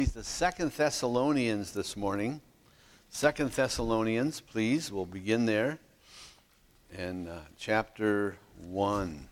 The Second Thessalonians this morning. Second Thessalonians, please. We'll begin there. And chapter 1.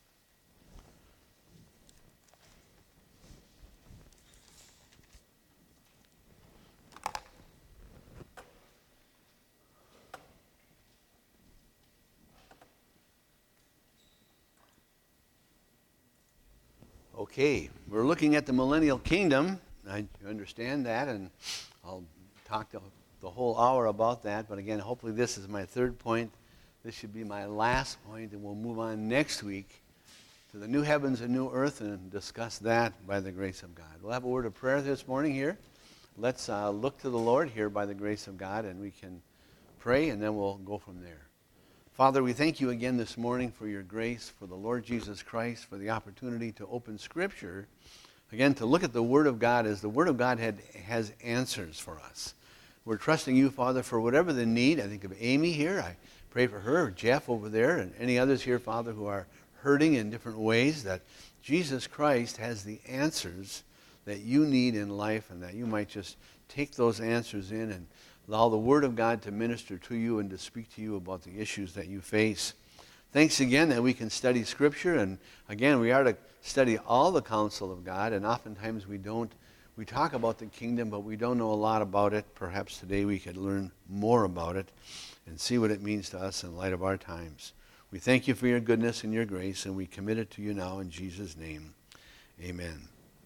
Okay, we're looking at the millennial kingdom. I understand that, and I'll talk the whole hour about that. But again, hopefully this is my third point. This should be my last point, and we'll move on next week to the new heavens and new earth and discuss that by the grace of God. We'll have a word of prayer this morning here. Let's look to the Lord here by the grace of God, and we can pray, and then we'll go from there. Father, we thank you again this morning for your grace, for the Lord Jesus Christ, for the opportunity to open Scripture, again, to look at the Word of God as the Word of God has answers for us. We're trusting you, Father, for whatever the need. I think of Amy here. I pray for her, or Jeff over there, and any others here, Father, who are hurting in different ways, that Jesus Christ has the answers that you need in life, and that you might just take those answers in and allow the Word of God to minister to you and to speak to you about the issues that you face. Thanks again that we can study Scripture, and again, we are to study all the counsel of God, and oftentimes we talk about the kingdom, but we don't know a lot about it. Perhaps today we could learn more about it and see what it means to us in light of our times. We thank you for your goodness and your grace, and we commit it to you now in Jesus' name. Amen.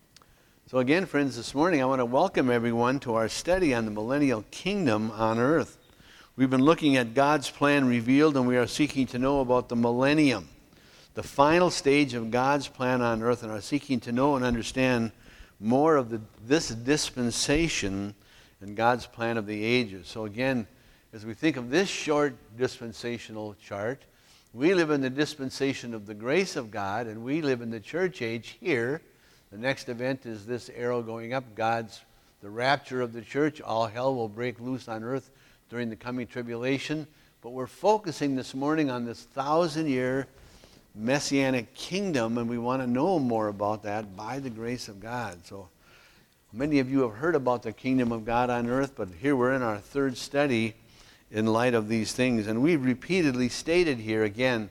So again, friends, this morning I want to welcome everyone to our study on the millennial kingdom on earth. We've been looking at God's plan revealed, and we are seeking to know about the millennium, the final stage of God's plan on earth, and are seeking to know and understand more of this dispensation and God's plan of the ages. So again, as we think of this short dispensational chart, we live in the dispensation of the grace of God, and we live in the church age here. The next event is this arrow going up, the rapture of the church. All hell will break loose on earth during the coming tribulation. But we're focusing this morning on this 1,000-year Messianic kingdom, and we want to know more about that by the grace of God. So many of you have heard about the kingdom of God on earth, but here we're in our third study in light of these things. And we've repeatedly stated here again,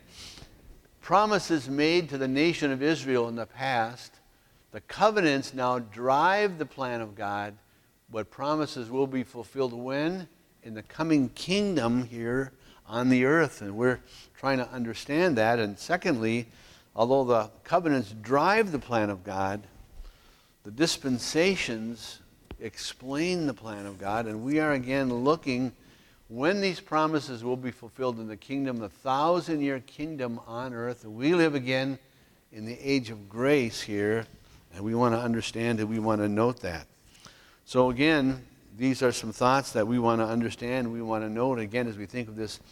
promises made to the nation of Israel in the past. The covenants now drive the plan of God. What promises will be fulfilled when? In the coming kingdom here on the earth. And we're trying to understand that. And secondly, although the covenants drive the plan of God, the dispensations explain the plan of God. And we are again looking when these promises will be fulfilled in the kingdom, the 1,000-year kingdom on earth. And we live again in the age of grace here. And we want to understand and we want to note that. So again, these are some thoughts that we want to understand. We want to note again as we think of this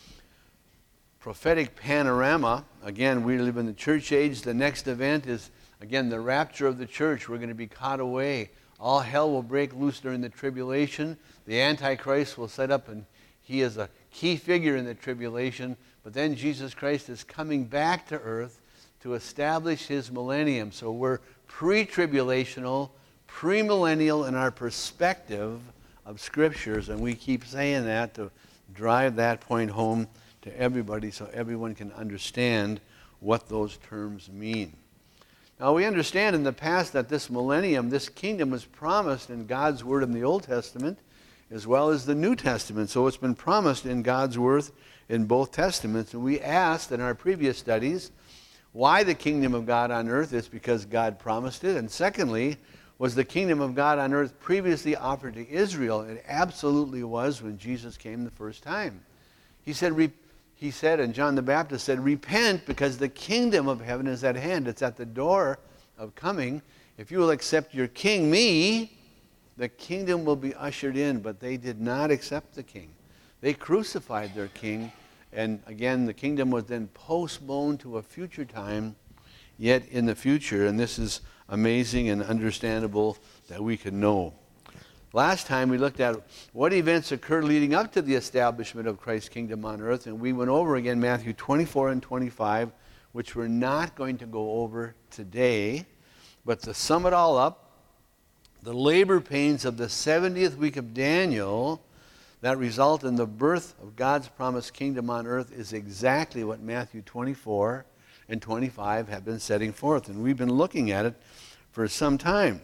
prophetic panorama. Again, we live in the church age. The next event is, again, the rapture of the church. We're going to be caught away. All hell will break loose during the tribulation. The Antichrist will set up, and he is a key figure in the tribulation. But then Jesus Christ is coming back to earth to establish his millennium. So we're pre-tribulational, premillennial in our perspective of Scriptures, and we keep saying that to drive that point home to everybody so everyone can understand what those terms mean. Now, we understand in the past that this millennium, this kingdom, was promised in God's Word in the Old Testament as well as the New Testament. So it's been promised in God's Word in both Testaments. And we asked in our previous studies why the kingdom of God on earth is because God promised it. And secondly, was the kingdom of God on earth previously offered to Israel? It absolutely was when Jesus came the first time. He said, and John the Baptist said, repent because the kingdom of heaven is at hand. It's at the door of coming. If you will accept your king, me, the kingdom will be ushered in. But they did not accept the king. They crucified their king. And again, the kingdom was then postponed to a future time, yet in the future. And this is amazing and understandable that we can know. Last time we looked at what events occurred leading up to the establishment of Christ's kingdom on earth, and we went over again Matthew 24 and 25, which we're not going to go over today. But to sum it all up, The labor pains of the 70th week of Daniel that result in the birth of God's promised kingdom on earth is exactly what Matthew 24 and 25 have been setting forth. And we've been looking at it for some time.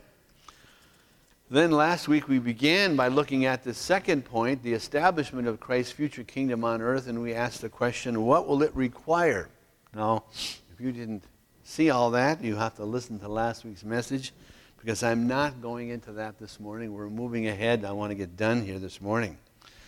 Then last week we began by looking at the second point, the establishment of Christ's future kingdom on earth, and we asked the question, what will it require? Now, if you didn't see all that, you have to listen to last week's message, because I'm not going into that this morning. We're moving ahead. I want to get done here this morning.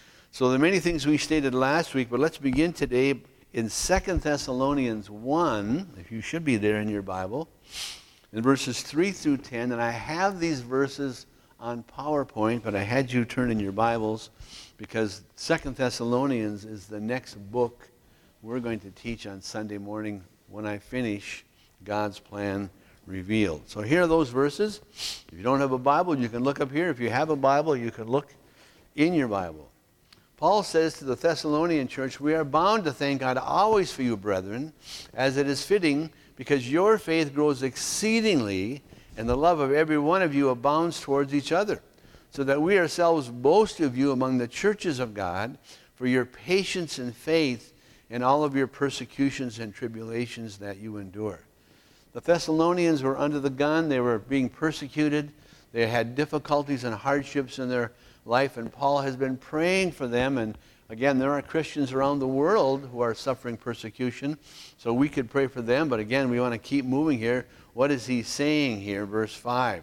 So there are many things we stated last week, but let's begin today in 2 Thessalonians 1, if you should be there in your Bible, in verses 3 through 10. And I have these verses on PowerPoint, but I had you turn in your Bibles because 2 Thessalonians is the next book we're going to teach on Sunday morning when I finish God's Plan Revealed. So here are those verses. If you don't have a Bible, you can look up here. If you have a Bible, you can look in your Bible. Paul says to the Thessalonian church, "We are bound to thank God always for you, brethren, as it is fitting, because your faith grows exceedingly, and the love of every one of you abounds towards each other, so that we ourselves boast of you among the churches of God for your patience and faith in all of your persecutions and tribulations that you endure." The Thessalonians were under the gun. They were being persecuted. They had difficulties and hardships in their life, and Paul has been praying for them. And again, there are Christians around the world who are suffering persecution, so we could pray for them. But again, we want to keep moving here. What is he saying here? Verse 5.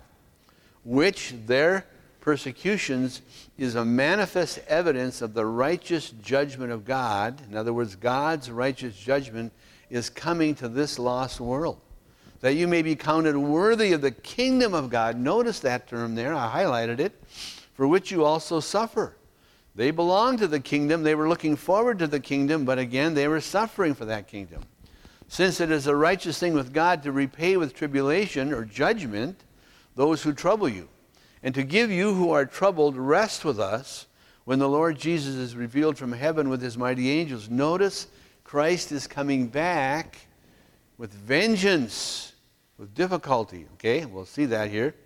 Which their persecutions is a manifest evidence of the righteous judgment of God. In other words, God's righteous judgment is coming to this lost world, that you may be counted worthy of the kingdom of God. Notice that term there. I highlighted it. For which you also suffer. They belonged to the kingdom. They were looking forward to the kingdom, but again, they were suffering for that kingdom. Since it is a righteous thing with God to repay with tribulation or judgment those who trouble you, and to give you who are troubled rest with us when the Lord Jesus is revealed from heaven with his mighty angels. Notice Christ is coming back with vengeance, with difficulty. Okay, we'll see that here.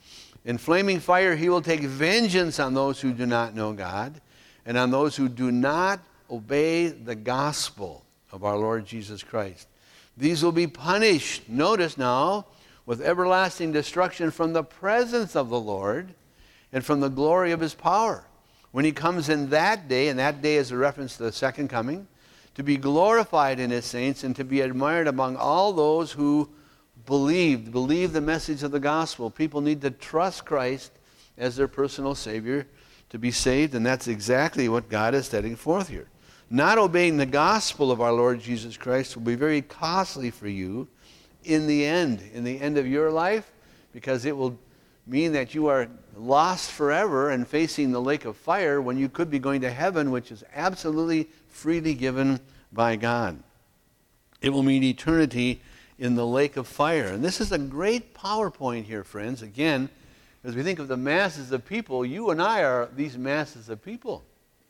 In flaming fire, he will take vengeance on those who do not know God and on those who do not obey the gospel of our Lord Jesus Christ. These will be punished, notice now, with everlasting destruction from the presence of the Lord and from the glory of his power, when he comes in that day, and that day is a reference to the second coming, to be glorified in his saints and to be admired among all those who believe the message of the gospel. People need to trust Christ as their personal Savior to be saved, and that's exactly what God is setting forth here. Not obeying the gospel of our Lord Jesus Christ will be very costly for you in the end of your life, because it will mean that you are lost forever and facing the lake of fire when you could be going to heaven, which is absolutely freely given by God. It will mean eternity in the lake of fire. And this is a great PowerPoint here, friends. Again, as we think of the masses of people, you and I are these masses of people.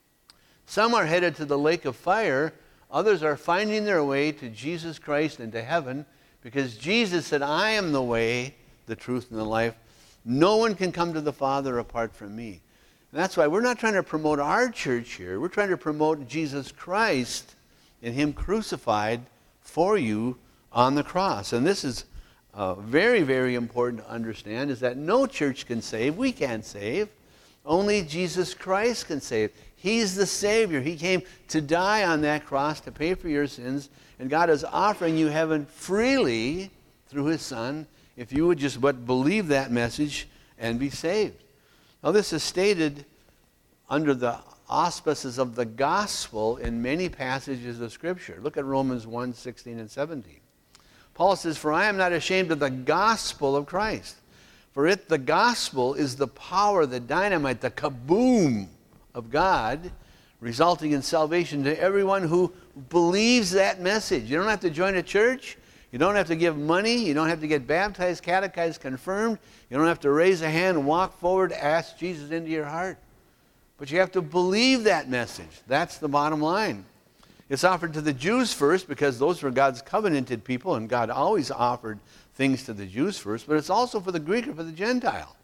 Some are headed to the lake of fire. Others are finding their way to Jesus Christ and to heaven, because Jesus said, "I am the way, the truth, and the life. No one can come to the Father apart from me." And that's why we're not trying to promote our church here. We're trying to promote Jesus Christ and him crucified for you on the cross. And this is very, very important to understand, is that no church can save. We can't save. Only Jesus Christ can save. He's the Savior. He came to die on that cross to pay for your sins, and God is offering you heaven freely through his Son if you would just but believe that message and be saved. Now, this is stated under the auspices of the gospel in many passages of Scripture. Look at Romans 1, 16 and 17. Paul says, "For I am not ashamed of the gospel of Christ. For it, the gospel, is the power, the dynamite, the kaboom of God, resulting in salvation to everyone who believes that message." You don't have to join a church. You don't have to give money. You don't have to get baptized, catechized, confirmed. You don't have to raise a hand, walk forward, ask Jesus into your heart. But you have to believe that message. That's the bottom line. It's offered to the Jews first, because those were God's covenanted people, and God always offered things to the Jews first, but it's also for the Greek or for the Gentile.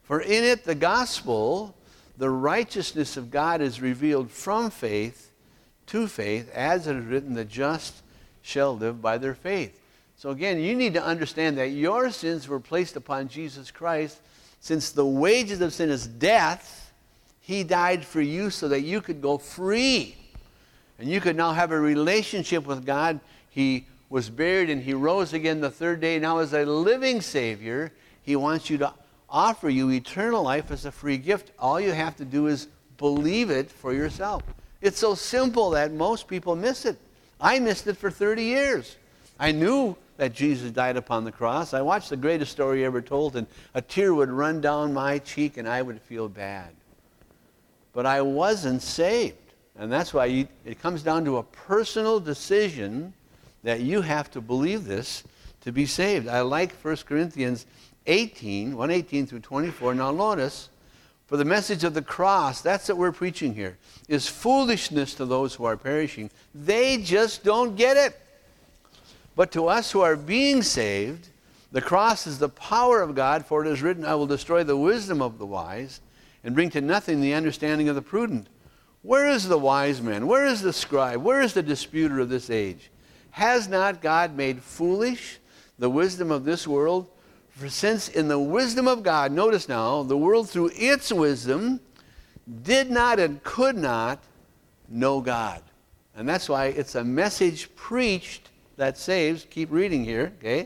For in it, the gospel, the righteousness of God is revealed from faith to faith, as it is written, the just shall live by their faith. So again, you need to understand that your sins were placed upon Jesus Christ. Since the wages of sin is death, he died for you so that you could go free. And you could now have a relationship with God. He was buried and he rose again the third day. Now as a living Savior, he wants you to offer you eternal life as a free gift. All you have to do is believe it for yourself. It's so simple that most people miss it. I missed it for 30 years. I knew that Jesus died upon the cross. I watched the greatest story ever told, and a tear would run down my cheek and I would feel bad. But I wasn't saved. And that's why it comes down to a personal decision that you have to believe this to be saved. I like 1 Corinthians 18, 1:18 through 24. Now notice, for the message of the cross, that's what we're preaching here, is foolishness to those who are perishing. They just don't get it. But to us who are being saved, the cross is the power of God, for it is written, I will destroy the wisdom of the wise and bring to nothing the understanding of the prudent. Where is the wise man? Where is the scribe? Where is the disputer of this age? Has not God made foolish the wisdom of this world? For since in the wisdom of God, notice now, the world through its wisdom did not and could not know God. And that's why it's a message preached that saves. Keep reading here, okay?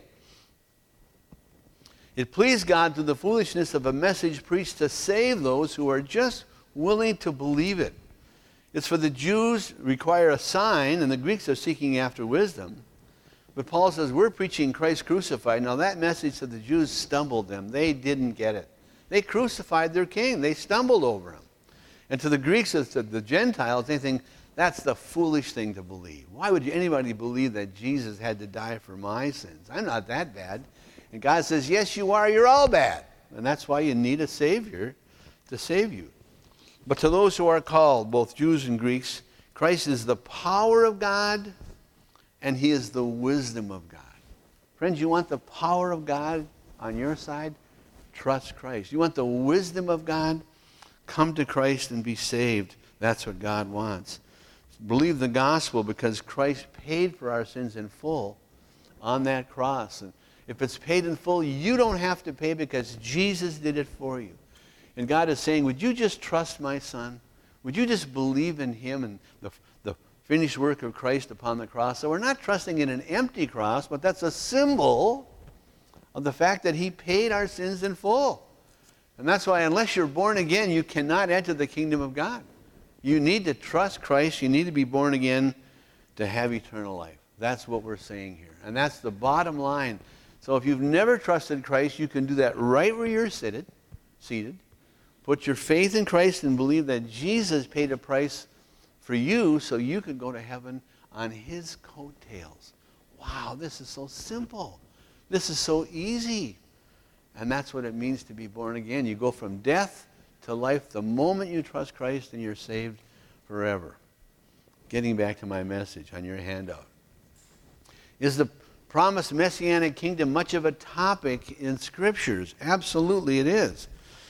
It pleased God through the foolishness of a message preached to save those who are just willing to believe it. It's for the Jews require a sign, and the Greeks are seeking after wisdom. But Paul says, we're preaching Christ crucified. Now that message to the Jews stumbled them. They didn't get it. They crucified their king. They stumbled over him. And to the Greeks, to the Gentiles, they think that's the foolish thing to believe. Why would anybody believe that Jesus had to die for my sins? I'm not that bad. And God says, yes, you are. You're all bad. And that's why you need a Savior to save you. But to those who are called, both Jews and Greeks, Christ is the power of God and he is the wisdom of God. Friends, you want the power of God on your side? Trust Christ. You want the wisdom of God? Come to Christ and be saved. That's what God wants. Believe the gospel because Christ paid for our sins in full on that cross. And if it's paid in full, you don't have to pay because Jesus did it for you. And God is saying, would you just trust my son? Would you just believe in him and the finished work of Christ upon the cross? So we're not trusting in an empty cross, but that's a symbol of the fact that he paid our sins in full. And that's why unless you're born again, you cannot enter the kingdom of God. You need to trust Christ. You need to be born again to have eternal life. That's what we're saying here. And that's the bottom line. So if you've never trusted Christ, you can do that right where you're seated. Put your faith in Christ and believe that Jesus paid a price for you so you could go to heaven on his coattails. Wow, this is so simple. This is so easy. And that's what it means to be born again. You go from death to life the moment you trust Christ and you're saved forever. Getting back to my message on your handout. Is the promised Messianic kingdom much of a topic in Scriptures? Absolutely it is.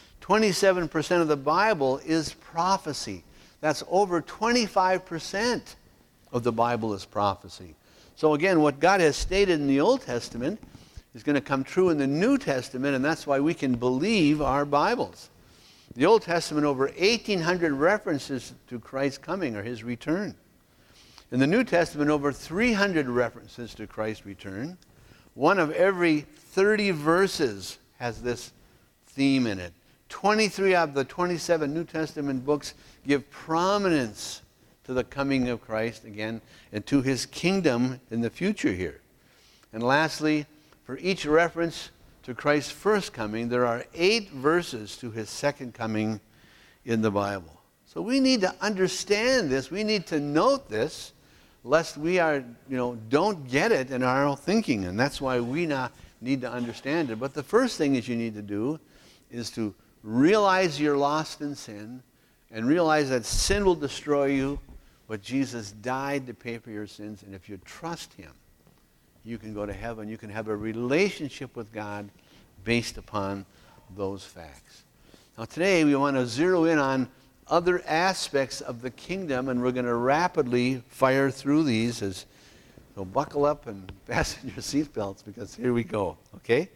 27% of the Bible is prophecy. That's over 25% of the Bible is prophecy. So again, what God has stated in the Old Testament is going to come true in the New Testament, and that's why we can believe our Bibles. The Old Testament, over 1,800 references to Christ's coming or his return. In the New Testament, over 300 references to Christ's return. One of every 30 verses has this theme in it. 23 of the 27 New Testament books give prominence to the coming of Christ again and to his kingdom in the future here. And lastly, for each reference to Christ's first coming, there are 8 verses to his second coming in the Bible. So we need to understand this. We need to note this, lest we don't get it in our own thinking. And that's why we now need to understand it. But the first thing that you need to do is to realize you're lost in sin and realize that sin will destroy you, but Jesus died to pay for your sins. And if you trust him, you can go to heaven. You can have a relationship with God based upon those facts. Now today we want to zero in on other aspects of the kingdom, and we're going to rapidly fire through these. So buckle up and fasten your seatbelts, because here we go, okay?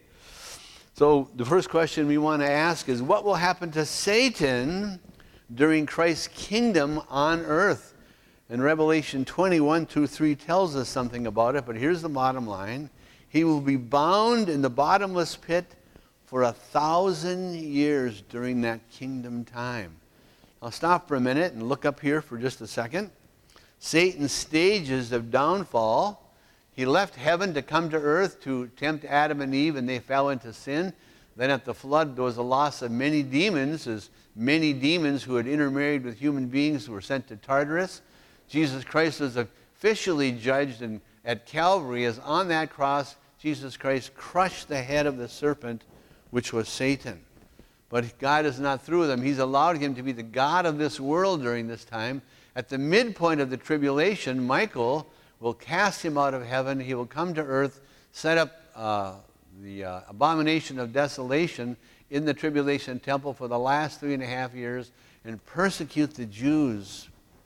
So the first question we want to ask is, what will happen to Satan during Christ's kingdom on earth? And Revelation 21:2-3 tells us something about it, but here's the bottom line. He will be bound in the bottomless pit for 1,000 years during that kingdom time. I'll stop for a minute and look up here for just a second. Satan's stages of downfall. He left heaven to come to earth to tempt Adam and Eve, and they fell into sin. Then at the flood, there was a loss of many demons, as many demons who had intermarried with human beings were sent to Tartarus. Jesus Christ was officially judged, and at Calvary, as on that cross, Jesus Christ crushed the head of the serpent, which was Satan. But God is not through with him. He's allowed him to be the god of this world during this time. At the midpoint of the tribulation, Michael will cast him out of heaven. He will come to earth, set up the abomination of desolation in the tribulation temple for the last 3.5 years, and persecute the Jews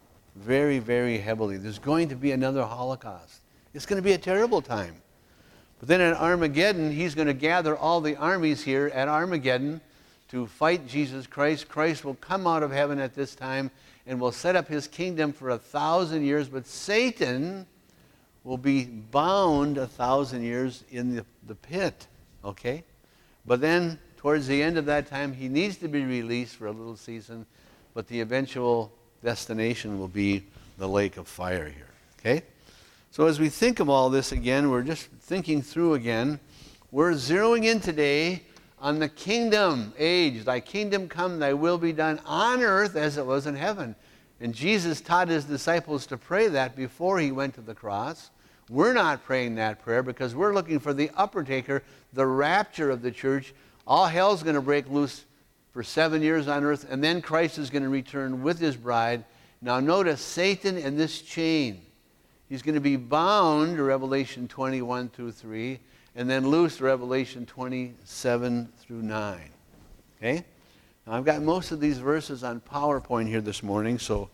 very, very heavily. There's going to be another Holocaust. It's going to be a terrible time. But then at Armageddon, he's going to gather all the armies here at Armageddon to fight Jesus Christ. Christ will come out of heaven at this time and will set up his kingdom for 1,000 years, but Satan will be bound 1,000 years in the pit, okay? But then, towards the end of that time, he needs to be released for a little season, but the eventual destination will be the lake of fire here, okay? So as we think of all this again, we're just thinking through again. We're zeroing in today on the kingdom age. Thy kingdom come, thy will be done on earth as it was in heaven. And Jesus taught his disciples to pray that before he went to the cross. We're not praying that prayer because we're looking for the upper taker, the rapture of the church. All hell's going to break loose for 7 years on earth, and then Christ is going to return with his bride. Now notice Satan in this chain. He's going to be bound, Revelation 21-3, and then loose, Revelation 27-9. Okay? Now I've got most of these verses on PowerPoint here this morning, so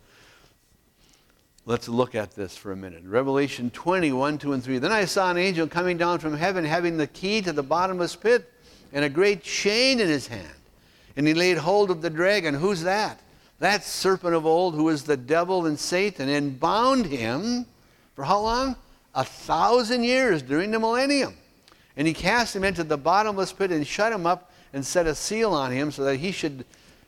let's look at this for a minute. Revelation 21:2-3. Then I saw an angel coming down from heaven, having the key to the bottomless pit and a great chain in his hand. And he laid hold of the dragon. Who's that? That serpent of old, who is the devil and Satan, and bound him for how long? 1,000 years during the millennium. And he cast him into the bottomless pit and shut him up and set a seal on him, so that he should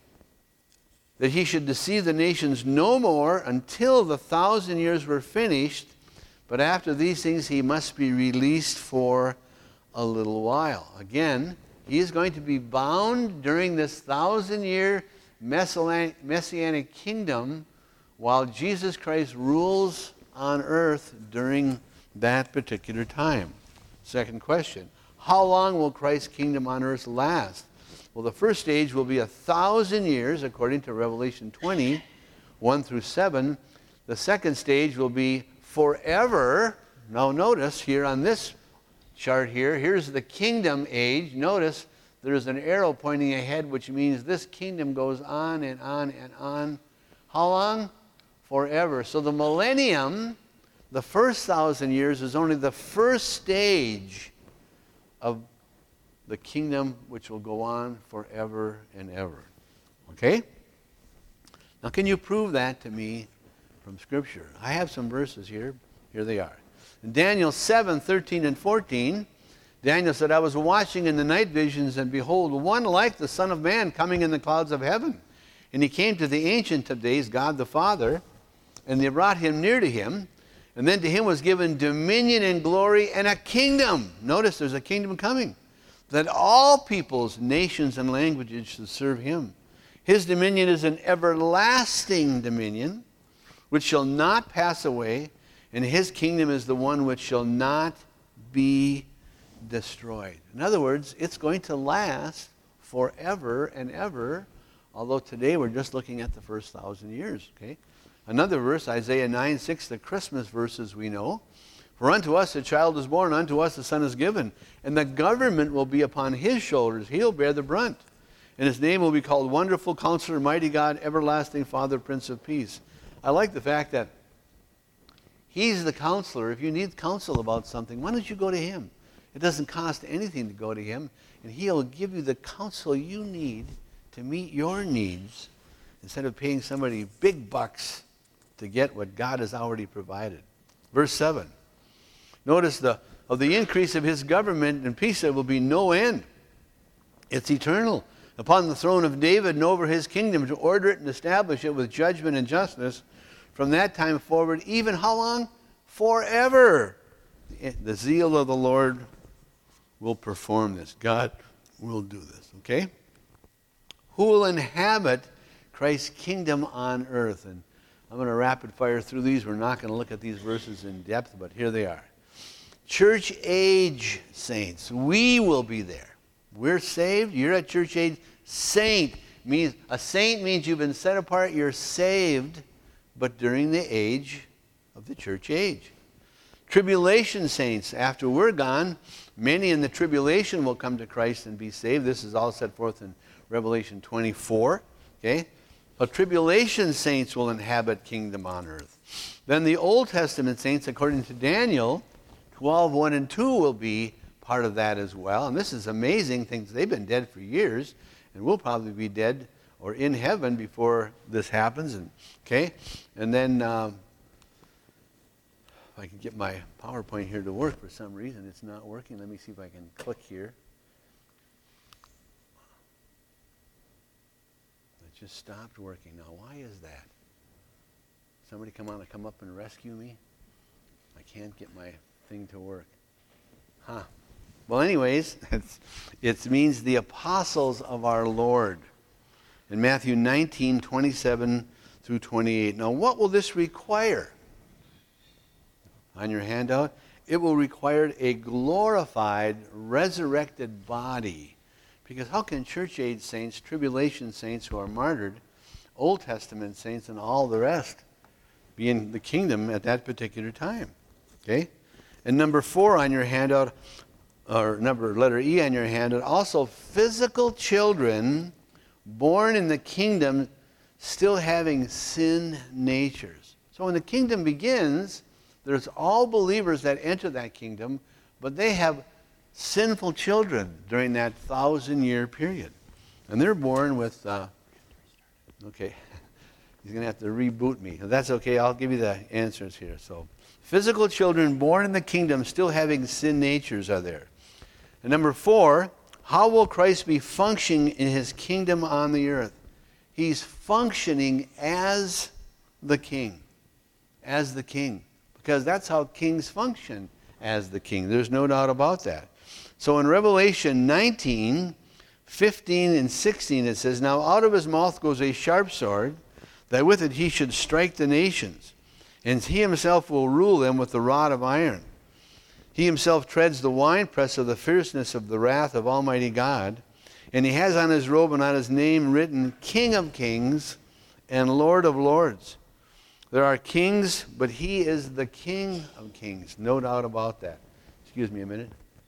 deceive the nations no more until the 1,000 years were finished. But after these things he must be released for a little while. Again, he is going to be bound during this 1,000-year messianic kingdom while Jesus Christ rules on earth during that particular time. Second question, how long will Christ's kingdom on earth last? Well, the first stage will be 1,000 years, according to Revelation 20:1-7. The second stage will be forever. Now notice here on this chart here, here's the kingdom age. Notice there's an arrow pointing ahead, which means this kingdom goes on and on and on. How long? Forever. So the millennium, the first 1,000 years, is only the first stage of the kingdom which will go on forever and ever. Okay? Now can you prove that to me from Scripture? I have some verses here. Here they are. In Daniel 7:13-14, Daniel said, I was watching in the night visions, and behold, one like the Son of Man coming in the clouds of heaven. And he came to the Ancient of Days, God the Father, and they brought him near to him. And then to him was given dominion and glory and a kingdom. Notice there's a kingdom coming, that all peoples, nations, and languages should serve him. His dominion is an everlasting dominion, which shall not pass away, and his kingdom is the one which shall not be destroyed. In other words, it's going to last forever and ever, although today we're just looking at the first 1,000 years. Okay? Another verse, Isaiah 9:6, the Christmas verses we know. For unto us a child is born, unto us a son is given, and the government will be upon his shoulders. He'll bear the brunt. And his name will be called Wonderful Counselor, Mighty God, Everlasting Father, Prince of Peace. I like the fact that he's the counselor. If you need counsel about something, why don't you go to him? It doesn't cost anything to go to him, and he'll give you the counsel you need to meet your needs instead of paying somebody big bucks to get what God has already provided. Verse 7. Notice of the increase of his government and peace there will be no end. It's eternal. Upon the throne of David and over his kingdom, to order it and establish it with judgment and justice from that time forward, even how long? Forever. The zeal of the Lord will perform this. God will do this, okay? Who will inhabit Christ's kingdom on earth? And I'm going to rapid fire through these. We're not going to look at these verses in depth, but here they are. Church age saints, we will be there. We're saved. You're at church age. A saint means you've been set apart. You're saved, but during the age of the church age. Tribulation saints, after we're gone, many in the tribulation will come to Christ and be saved. This is all set forth in Revelation 24. Okay? But tribulation saints will inhabit kingdom on earth. Then the Old Testament saints, according to Daniel 12, 1 and 2, will be part of that as well. And this is amazing things. They've been dead for years, and we'll probably be dead or in heaven before this happens. And then if I can get my PowerPoint here to work for some reason. It's not working. Let me see if I can click here. It just stopped working. Now, why is that? Somebody come up and rescue me? I can't get my thing to work. Well, anyways, it means the apostles of our Lord. In Matthew 19, 27 through 28. Now, what will this require? On your handout, it will require a glorified, resurrected body. Because how can church age saints, tribulation saints who are martyred, Old Testament saints, and all the rest be in the kingdom at that particular time? Okay? And number 4 on your handout, or letter E on your handout, also physical children born in the kingdom still having sin natures. So when the kingdom begins, there's all believers that enter that kingdom, but they have sinful children during that 1,000-year period. And they're born with, okay, he's going to have to reboot me. That's okay, I'll give you the answers here. So, physical children born in the kingdom still having sin natures are there. And number 4, how will Christ be functioning in his kingdom on the earth? He's functioning as the king. As the king. Because that's how kings function, as the king. There's no doubt about that. So in Revelation 19, 15 and 16, it says, Now out of his mouth goes a sharp sword, that with it he should strike the nations, and he himself will rule them with the rod of iron. He himself treads the winepress of the fierceness of the wrath of Almighty God, and he has on his robe and on his name written, King of Kings and Lord of Lords. There are kings, but he is the King of Kings. No doubt about that. Excuse me a minute.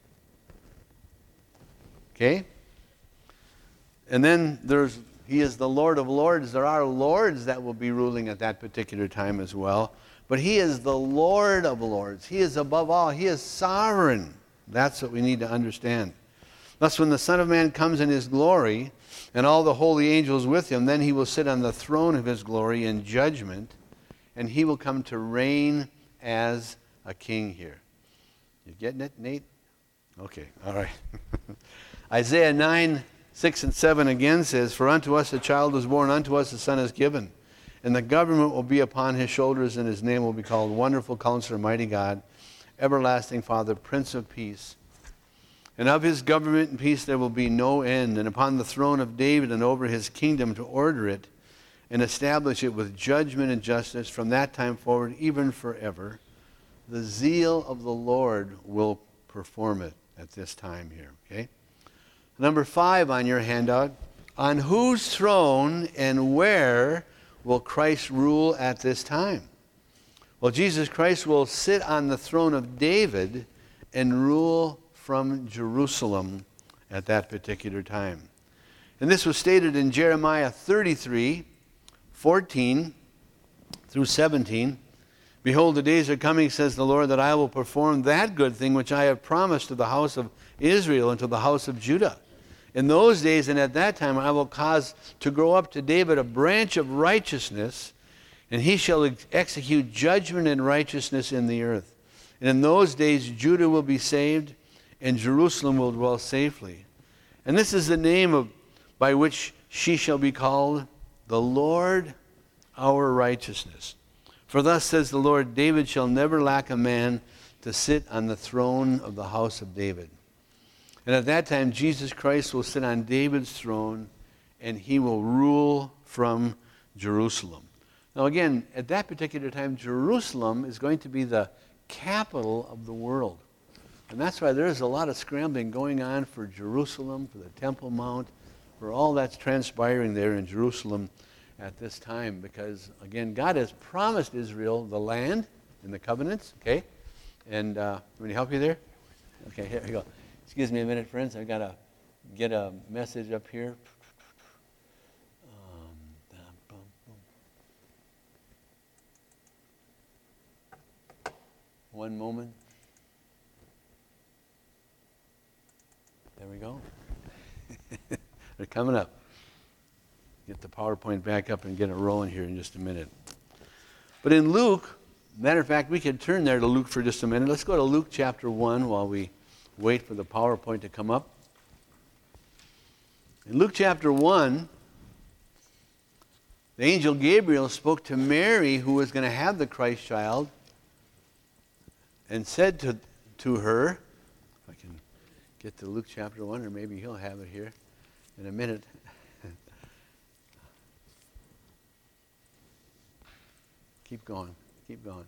Okay? And then he is the Lord of Lords. There are lords that will be ruling at that particular time as well. But he is the Lord of Lords. He is above all. He is sovereign. That's what we need to understand. Thus, when the Son of Man comes in his glory, and all the holy angels with him, then he will sit on the throne of his glory in judgment, and he will come to reign as a king here. You getting it, Nate? Okay, all right. Isaiah 9, 6 and 7 again says, For unto us a child is born, unto us a son is given, and the government will be upon his shoulders, and his name will be called Wonderful Counselor, Mighty God, Everlasting Father, Prince of Peace. And of his government and peace there will be no end, and upon the throne of David and over his kingdom to order it and establish it with judgment and justice from that time forward, even forever. The zeal of the Lord will perform it at this time here. Okay? Number 5 on your handout, on whose throne and where will Christ rule at this time? Well, Jesus Christ will sit on the throne of David and rule from Jerusalem at that particular time. And this was stated in Jeremiah 33, 14 through 17. Behold, the days are coming, says the Lord, that I will perform that good thing which I have promised to the house of Israel and to the house of Judah. In those days and at that time I will cause to grow up to David a branch of righteousness, and he shall execute judgment and righteousness in the earth. And in those days Judah will be saved, and Jerusalem will dwell safely. And this is the name by which she shall be called, the Lord our righteousness. For thus says the Lord, David shall never lack a man to sit on the throne of the house of David. And at that time, Jesus Christ will sit on David's throne, and he will rule from Jerusalem. Now again, at that particular time, Jerusalem is going to be the capital of the world. And that's why there's a lot of scrambling going on for Jerusalem, for the Temple Mount, for all that's transpiring there in Jerusalem at this time. Because, again, God has promised Israel the land and the covenants, okay? And, let me help you there? Okay, here we go. Excuse me a minute, friends. I've got to get a message up here. One moment. There we go. They're coming up. Get the PowerPoint back up and get it rolling here in just a minute. But in Luke, matter of fact, we could turn there to Luke for just a minute. Let's go to Luke chapter 1 while we wait for the PowerPoint to come up. In Luke chapter 1, the angel Gabriel spoke to Mary, who was going to have the Christ child, and said to her, if I can get to Luke chapter 1, or maybe he'll have it here in a minute. Keep going. Keep going.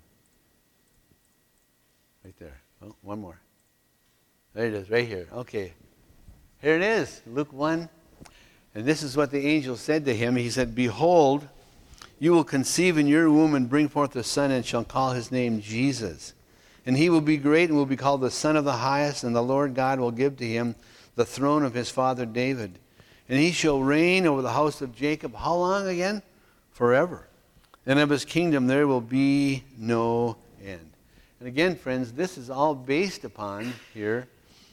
Right there. Oh, one more. There it is, right here. Okay. Here it is, Luke 1. And this is what the angel said to him. He said, Behold, you will conceive in your womb and bring forth a son, and shall call his name Jesus. And he will be great and will be called the Son of the Highest, and the Lord God will give to him the throne of his father David. And he shall reign over the house of Jacob. How long again? Forever. And of his kingdom there will be no end. And again, friends, this is all based upon here,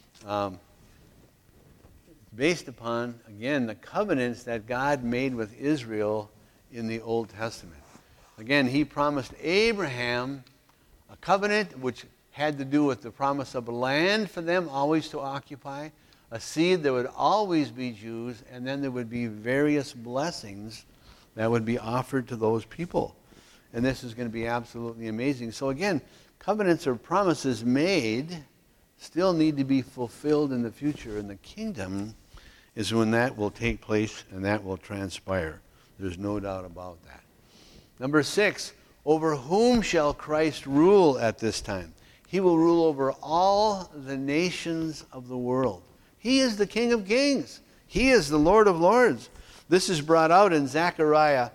based upon, again, the covenants that God made with Israel in the Old Testament. Again, he promised Abraham a covenant which had to do with the promise of land for them always to occupy, a seed that would always be Jews, and then there would be various blessings that would be offered to those people. And this is going to be absolutely amazing. So again, covenants or promises made still need to be fulfilled in the future, and the kingdom is when that will take place and that will transpire. There's no doubt about that. Number 6, over whom shall Christ rule at this time? He will rule over all the nations of the world. He is the King of Kings. He is the Lord of Lords. This is brought out in Zechariah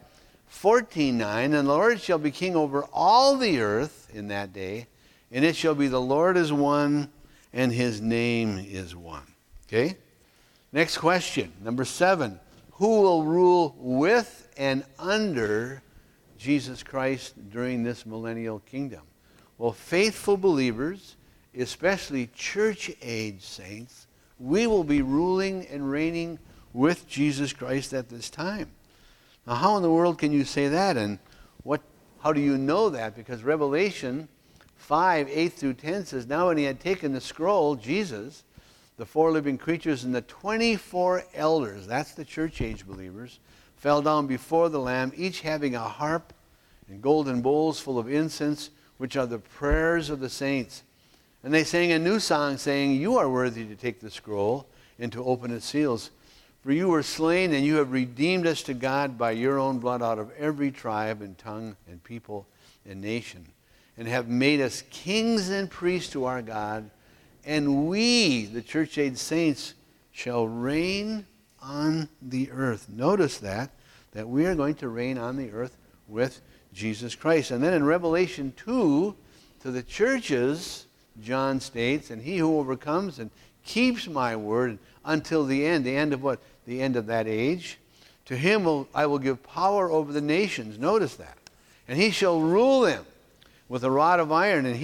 14:9, and the Lord shall be king over all the earth in that day, and it shall be the Lord is one, and his name is one. Okay? Next question, number 7. Who will rule with and under Jesus Christ during this millennial kingdom? Well, faithful believers, especially church-age saints, we will be ruling and reigning with Jesus Christ at this time. Now, how in the world can you say that? And how do you know that? Because Revelation 5:8 through 10 says, Now when he had taken the scroll, Jesus, the 4 living creatures and the 24 elders, that's the church-age believers, fell down before the Lamb, each having a harp and golden bowls full of incense, which are the prayers of the saints. And they sang a new song, saying, You are worthy to take the scroll and to open its seals. For you were slain, and you have redeemed us to God by your own blood out of every tribe and tongue and people and nation, and have made us kings and priests to our God, and we, the church-age saints, shall reign on the earth. Notice that we are going to reign on the earth with Jesus Christ. And then in Revelation 2, to the churches, John states, And he who overcomes and keeps my word until the end of what? the end of that age. To him I will give power over the nations. Notice that. And he shall rule them with a rod of iron, and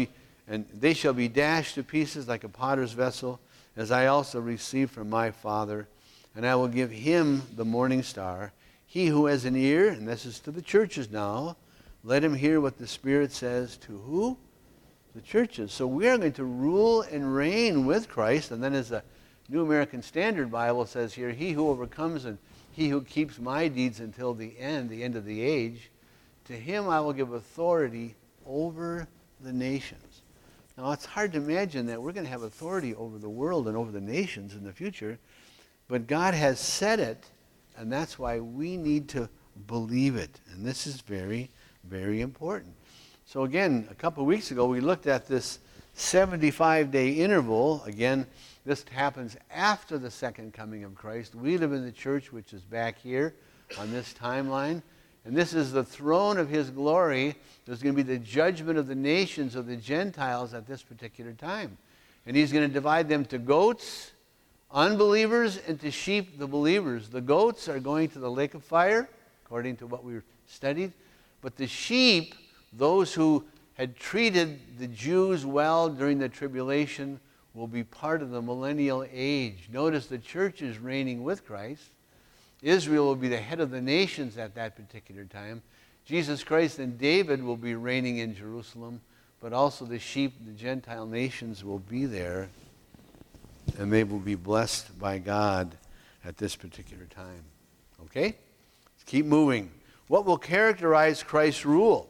they shall be dashed to pieces like a potter's vessel, as I also received from my Father. And I will give him the morning star. He who has an ear, and this is to the churches now, let him hear what the Spirit says to who? The churches. So we are going to rule and reign with Christ. And then as the New American Standard Bible says here, he who overcomes and he who keeps my deeds until the end of the age, to him I will give authority over the nations. Now it's hard to imagine that we're going to have authority over the world and over the nations in the future, but God has said it, and that's why we need to believe it. And this is very, very important. So again, a couple of weeks ago we looked at this 75-day interval. Again, this happens after the second coming of Christ. We live in the church, which is back here on this timeline. And this is the throne of his glory. There's going to be the judgment of the nations, of the Gentiles at this particular time. And he's going to divide them to goats, unbelievers, and to sheep, the believers. The goats are going to the lake of fire, according to what we studied. But the sheep, those who had treated the Jews well during the tribulation, will be part of the millennial age. Notice the church is reigning with Christ. Israel will be the head of the nations at that particular time. Jesus Christ and David will be reigning in Jerusalem, but also the sheep, the Gentile nations will be there, and they will be blessed by God at this particular time. Okay? Let's keep moving. What will characterize Christ's rule?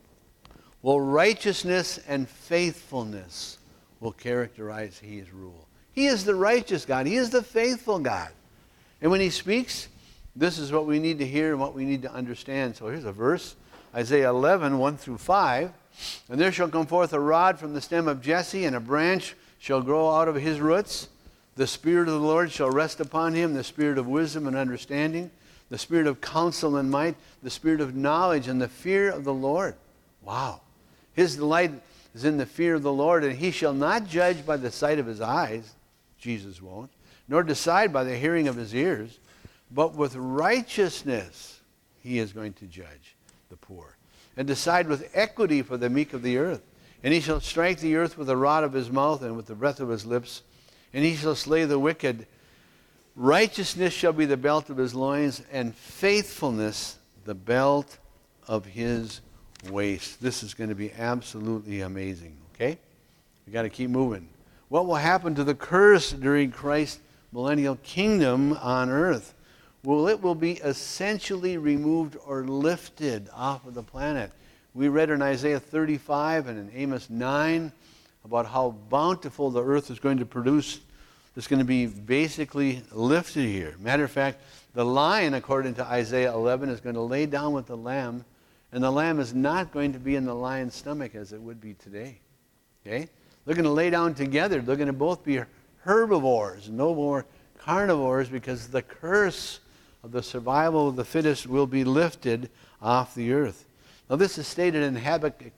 Well, righteousness and faithfulness will characterize his rule. He is the righteous God. He is the faithful God. And when he speaks, this is what we need to hear and what we need to understand. So here's a verse, Isaiah 11, 1 through 5. And there shall come forth a rod from the stem of Jesse, and a branch shall grow out of his roots. The Spirit of the Lord shall rest upon him, the Spirit of wisdom and understanding, the Spirit of counsel and might, the Spirit of knowledge and the fear of the Lord. Wow. His delight is in the fear of the Lord, and he shall not judge by the sight of his eyes, Jesus won't, nor decide by the hearing of his ears, but with righteousness he is going to judge the poor, and decide with equity for the meek of the earth. And he shall strike the earth with the rod of his mouth and with the breath of his lips, and he shall slay the wicked. Righteousness shall be the belt of his loins, and faithfulness the belt of his waist. This is going to be absolutely amazing, okay? We got to keep moving. What will happen to the curse during Christ's millennial kingdom on earth? Well, it will be essentially removed or lifted off of the planet. We read in Isaiah 35 and in Amos 9 about how bountiful the earth is going to produce. It's going to be basically lifted here. Matter of fact, the lion, according to Isaiah 11, is going to lay down with the lamb, and the lamb is not going to be in the lion's stomach as it would be today. Okay? They're going to lay down together. They're going to both be herbivores, no more carnivores, because the curse of the survival of the fittest will be lifted off the earth. Now this is stated in Habakkuk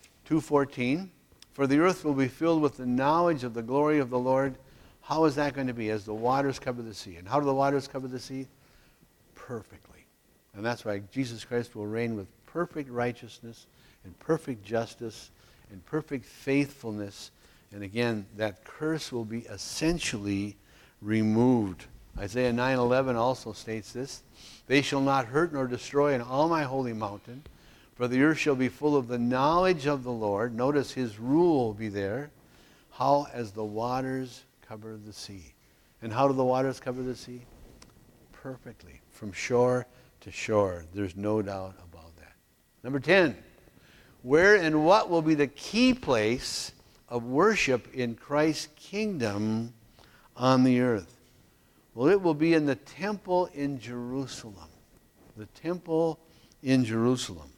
2:14. For the earth will be filled with the knowledge of the glory of the Lord. How is that going to be? As the waters cover the sea. And how do the waters cover the sea? Perfectly. And that's why Jesus Christ will reign with perfect righteousness and perfect justice and perfect faithfulness. And again, that curse will be essentially removed. Isaiah 9:11 also states this. They shall not hurt nor destroy in all my holy mountain, for the earth shall be full of the knowledge of the Lord. Notice his rule will be there. How as the waters cover the sea. And how do the waters cover the sea? Perfectly. From shore to shore. There's no doubt about that. Number 10. Where and what will be the key place of worship in Christ's kingdom on the earth? Well, it will be in the temple in Jerusalem. The temple in Jerusalem.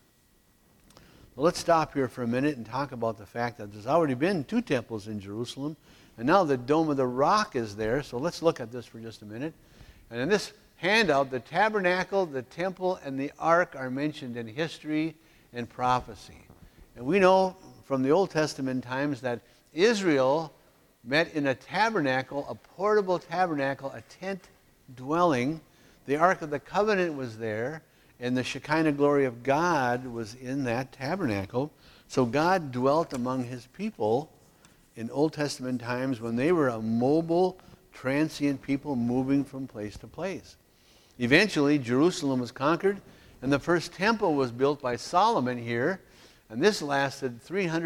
Well, let's stop here for a minute and talk about the fact that there's already been 2 temples in Jerusalem, and now the Dome of the Rock is there. So let's look at this for just a minute. And in this handout, the tabernacle, the temple, and the ark are mentioned in history and prophecy. And we know from the Old Testament times that Israel met in a tabernacle, a portable tabernacle, a tent dwelling. The Ark of the Covenant was there, and the Shekinah glory of God was in that tabernacle. So God dwelt among his people in Old Testament times when they were a mobile, transient people moving from place to place. Eventually, Jerusalem was conquered, and the first temple was built by Solomon here, and this lasted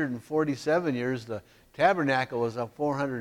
347 years. The tabernacle was up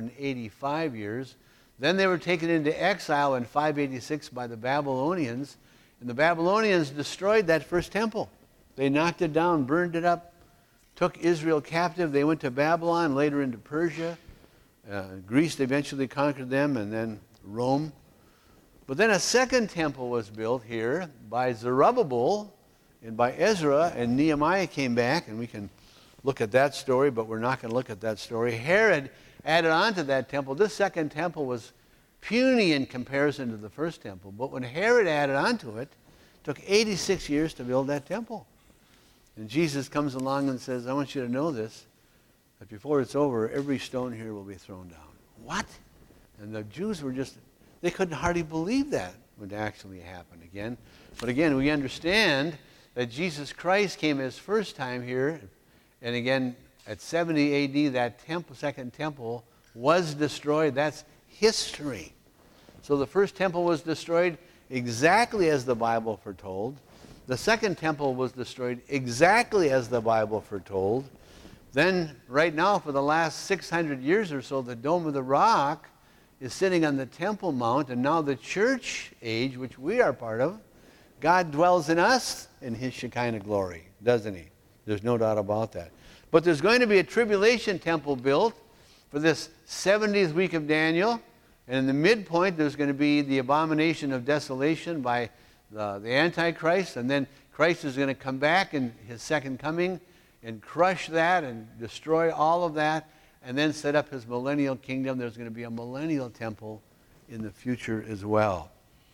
485 years. Then they were taken into exile in 586 by the Babylonians, and the Babylonians destroyed that first temple. They knocked it down, burned it up, took Israel captive. They went to Babylon, later into Persia. Greece eventually conquered them, and then Rome. But then a second temple was built here by Zerubbabel and by Ezra, and Nehemiah came back, and we can look at that story, but we're not going to look at that story. Herod added on to that temple. This second temple was puny in comparison to the first temple, but when Herod added on to it, it took 86 years to build that temple. And Jesus comes along and says, I want you to know this, that before it's over, every stone here will be thrown down. What? And the Jews were just, they couldn't hardly believe that would actually happen again. But again, we understand that Jesus Christ came his first time here, and again, at 70 AD, that second temple was destroyed. That's history. So the first temple was destroyed exactly as the Bible foretold. The second temple was destroyed exactly as the Bible foretold. Then, right now, for the last 600 years or so, the Dome of the Rock is sitting on the Temple Mount, and now the church age, which we are part of, God dwells in us in his Shekinah glory, doesn't he? There's no doubt about that. But there's going to be a tribulation temple built for this 70th week of Daniel, and in the midpoint there's going to be the abomination of desolation by the Antichrist, and then Christ is going to come back in his second coming and crush that and destroy all of that, and then set up his millennial kingdom. There's going to be a millennial temple in the future as well.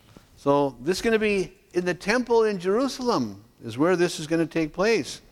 So this is going to be in the temple in Jerusalem is where this is going to take place.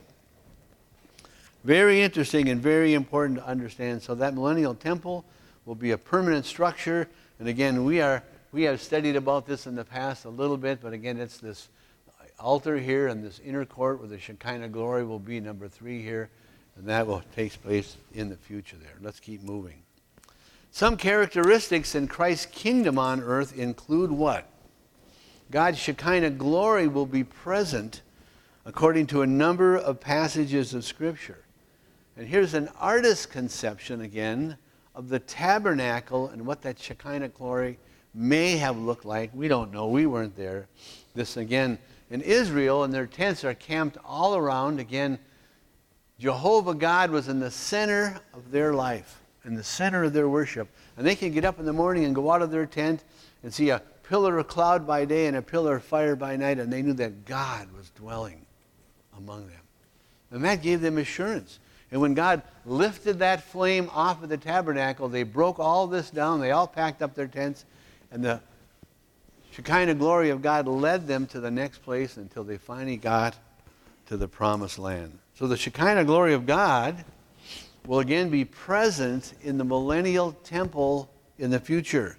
Very interesting and very important to understand. So that millennial temple will be a permanent structure. And again, we have studied about this in the past a little bit, but again, it's this altar here and this inner court where the Shekinah glory will be number 3 here, and that will take place in the future there. Let's keep moving. Some characteristics in Christ's kingdom on earth include what? God's Shekinah glory will be present according to a number of passages of Scripture. And here's an artist's conception again of the tabernacle and what that Shekinah glory may have looked like. We don't know. We weren't there. This again, in Israel, and their tents are camped all around. Again, Jehovah God was in the center of their life, in the center of their worship. And they can get up in the morning and go out of their tent and see a pillar of cloud by day and a pillar of fire by night, and they knew that God was dwelling among them. And that gave them assurance. And when God lifted that flame off of the tabernacle, they broke all this down. They all packed up their tents, and the Shekinah glory of God led them to the next place until they finally got to the promised land. So the Shekinah glory of God will again be present in the millennial temple in the future.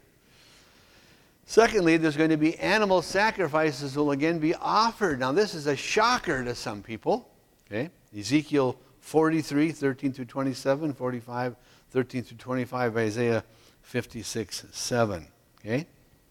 Secondly, there's going to be animal sacrifices will again be offered. Now this is a shocker to some people. Okay? Ezekiel 43, 13 through 27, 45, 13 through 25, Isaiah 56, 7. Okay?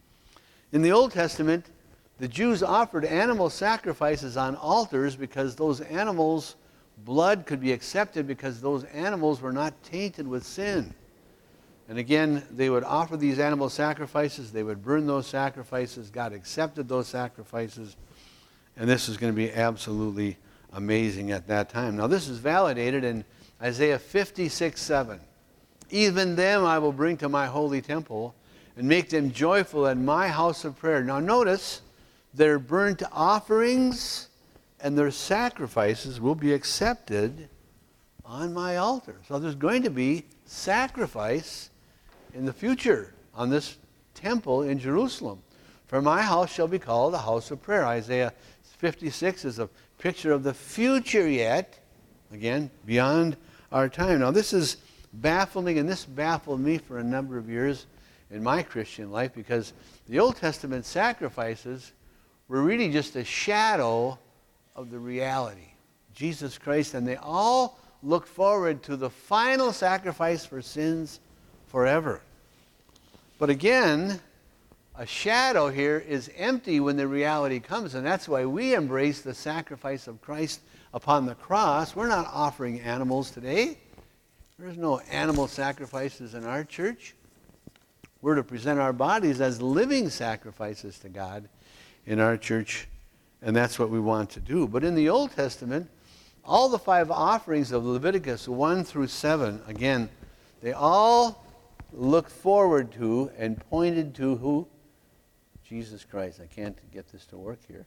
In the Old Testament, the Jews offered animal sacrifices on altars because those animals' blood could be accepted because those animals were not tainted with sin. And again, they would offer these animal sacrifices. They would burn those sacrifices. God accepted those sacrifices. And this is going to be absolutely amazing at that time. Now this is validated in Isaiah 56, 7. Even them I will bring to my holy temple and make them joyful at my house of prayer. Now notice, their burnt offerings and their sacrifices will be accepted on my altar. So there's going to be sacrifice in the future on this temple in Jerusalem. For my house shall be called a house of prayer. Isaiah 56 is a picture of the future yet, again, beyond our time. Now this is baffling, and this baffled me for a number of years. in my Christian life, because the Old Testament sacrifices were really just a shadow of the reality, Jesus Christ, and they all look forward to the final sacrifice for sins forever. But again, a shadow here is empty when the reality comes, and that's why we embrace the sacrifice of Christ upon the cross. We're not offering animals today. There's no animal sacrifices in our church. We're to present our bodies as living sacrifices to God in our church, and that's what we want to do. But in the Old Testament, all the 5 offerings of Leviticus 1 through 7, again, they all looked forward to and pointed to who? Jesus Christ. I can't get this to work here.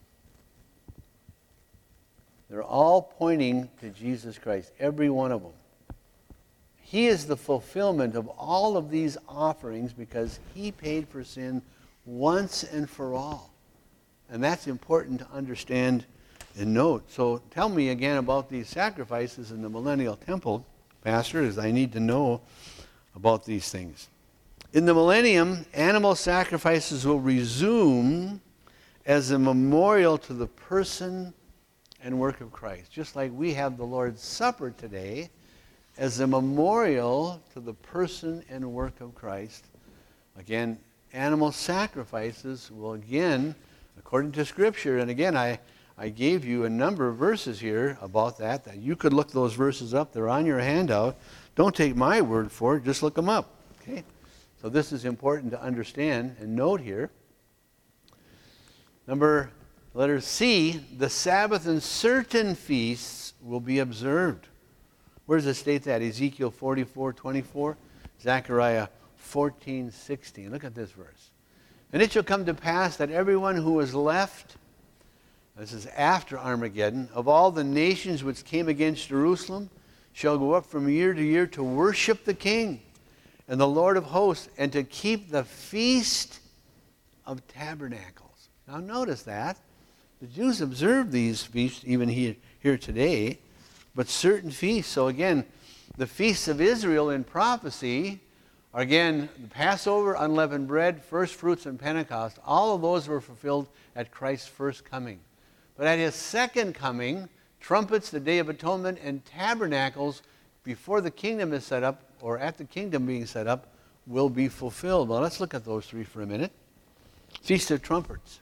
They're all pointing to Jesus Christ, every one of them. He is the fulfillment of all of these offerings because he paid for sin once and for all. And that's important to understand and note. So tell me again about these sacrifices in the millennial temple, Pastor, as I need to know about these things. In the millennium, animal sacrifices will resume as a memorial to the person and work of Christ. Just like we have the Lord's Supper today as a memorial to the person and work of Christ. Again, animal sacrifices will again, according to Scripture, and again, I gave you a number of verses here about that you could look those verses up. They're on your handout. Don't take my word for it. Just look them up. Okay? So this is important to understand and note here. Letter C, the Sabbath and certain feasts will be observed. Where does it state that? Ezekiel 44:24, Zechariah 14:16. Look at this verse. And it shall come to pass that everyone who is left, this is after Armageddon, of all the nations which came against Jerusalem, shall go up from year to year to worship the King and the Lord of hosts, and to keep the Feast of Tabernacles. Now notice that. The Jews observe these feasts even here today, but certain feasts. So again, the feasts of Israel in prophecy are again the Passover, unleavened bread, first fruits, and Pentecost. All of those were fulfilled at Christ's first coming. But at his second coming, trumpets, the Day of Atonement, and tabernacles before the kingdom is set up, or at the kingdom being set up, will be fulfilled. Well, let's look at those 3 for a minute. Feast of Trumpets.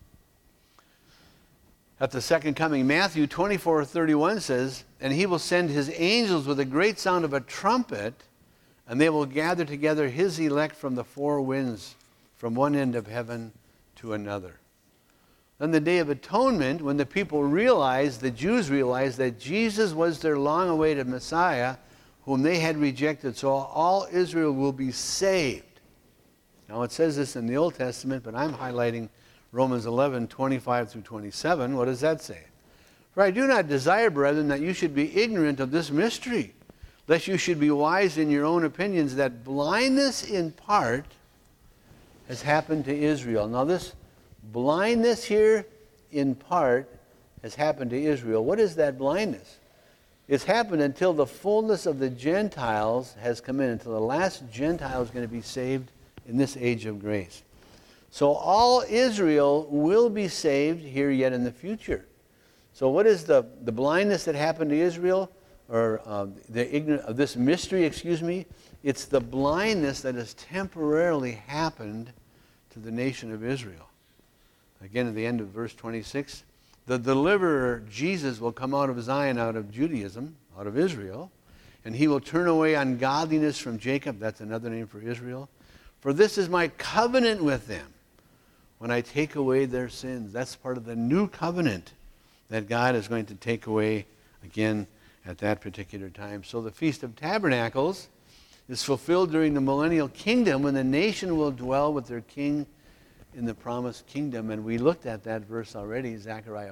At the second coming, Matthew 24:31 says, and he will send his angels with a great sound of a trumpet, and they will gather together his elect from the 4 winds, from one end of heaven to another. On the Day of Atonement, when the people realized, the Jews realized that Jesus was their long-awaited Messiah, whom they had rejected, so all Israel will be saved. Now it says this in the Old Testament, but I'm highlighting Romans 11:25 through 27. What does that say? For I do not desire, brethren, that you should be ignorant of this mystery, lest you should be wise in your own opinions, that blindness in part has happened to Israel. Now this blindness here in part has happened to Israel. What is that blindness? It's happened until the fullness of the Gentiles has come in, until the last Gentile is going to be saved in this age of grace. So all Israel will be saved here yet in the future. So what is the blindness that happened to Israel? Or this mystery, it's the blindness that has temporarily happened to the nation of Israel. Again, at the end of verse 26, the deliverer, Jesus, will come out of Zion, out of Judaism, out of Israel, and he will turn away ungodliness from Jacob. That's another name for Israel. For this is my covenant with them when I take away their sins. That's part of the new covenant that God is going to take away again at that particular time. So the Feast of Tabernacles is fulfilled during the millennial kingdom, when the nation will dwell with their king in the promised kingdom. And we looked at that verse already, Zechariah